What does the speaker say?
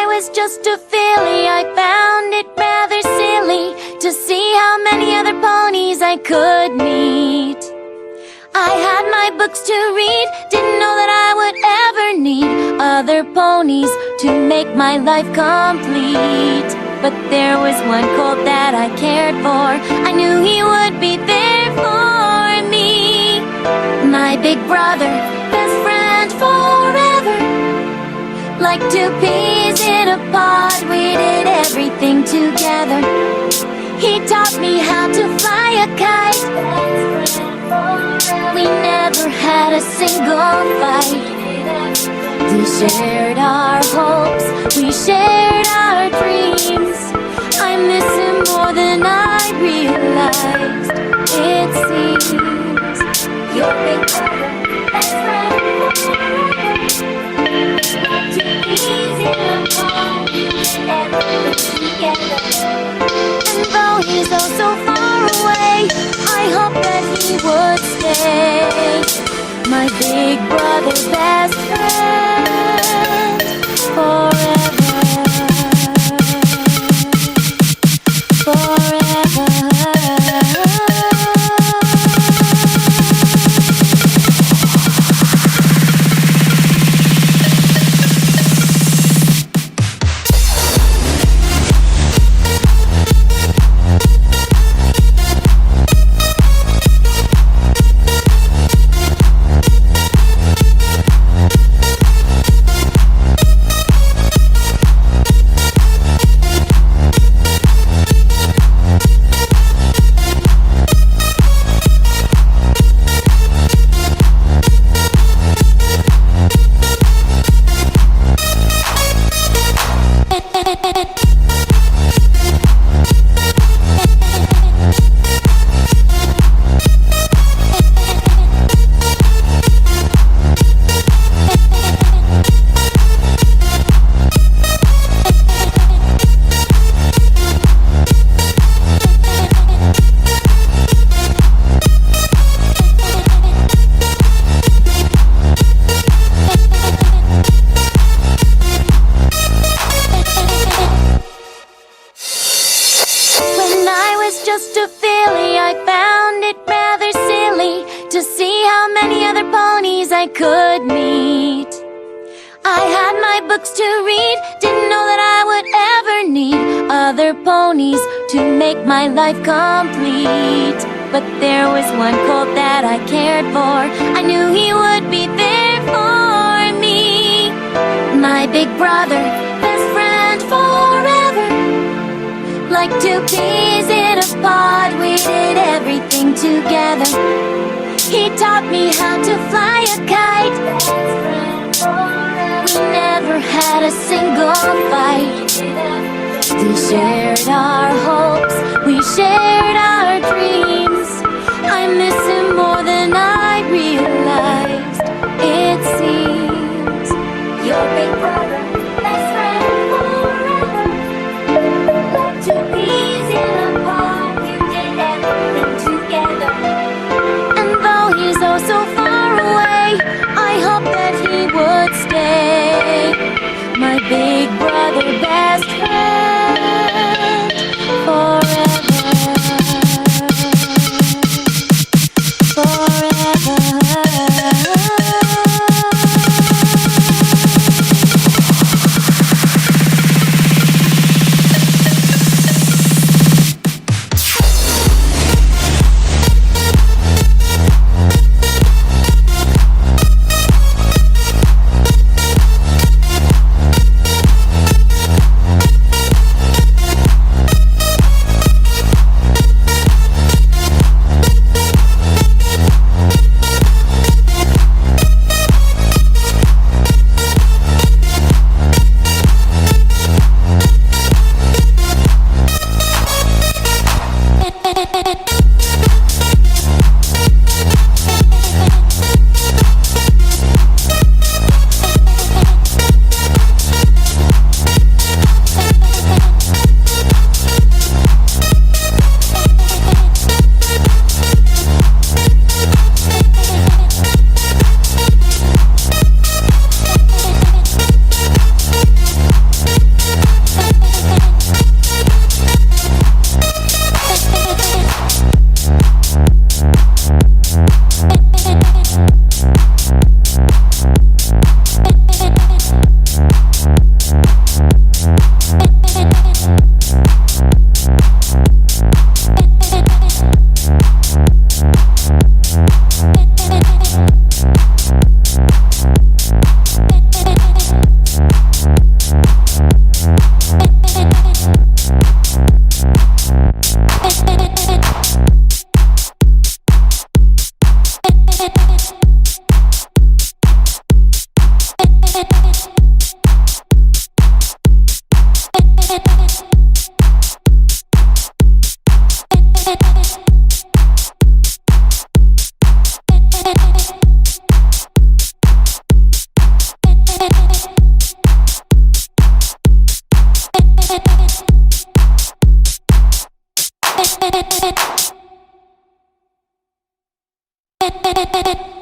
was just a filly, I found it rather silly to see how many other ponies I could meet. I had my books to read, didn't know that I would ever need other ponies to make my life complete. But there was one colt that I cared for, I knew he would be there for me. My big brother, best friend forever, like two peas in a pod, we did everything together. He taught me how to fly a kite, we never had a single fight. We shared our hopes, we shared our dreams. I miss him more than I realized. It seems your big brother, best friend forever, too easy to call, we did everything together. And though he's oh so far away, I hope that he would stay, my big brother, best friend forever, forever. Just a filly, I found it rather silly to see how many other ponies I could meet. I had my books to read, didn't know that I would ever need other ponies to make my life complete. But there was one colt that I cared for, I knew he would be there for me. My big brother, best friend forever, like two peas in a pod, we did everything together. He taught me how to fly a kite, we never had a single fight. We shared our hopes, we shared our dreams. I miss him more than I realized. It seems your big brother, best friend forever, too easy to part, you did everything together. And though he's oh so far away, I hope that he would stay, my big brother, best friend forever, forever. it.